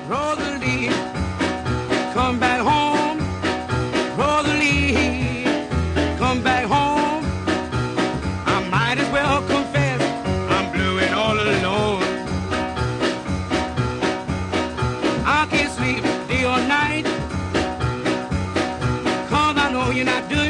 Rosalie, come back home. Rosalie, come back home. I might as well confess I'm blue and all alone. I can't sleep day or night, 'cause I know you're not doing